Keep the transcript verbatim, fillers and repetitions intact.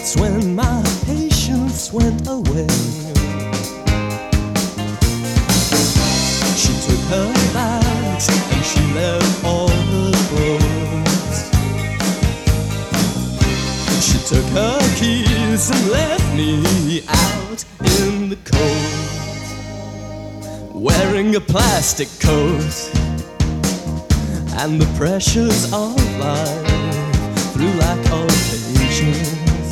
That's when my patience went away. She took her bags and she left all her clothes. She took her keys and left me out in the cold, wearing a plastic coat and the pressures of life through lack of patience.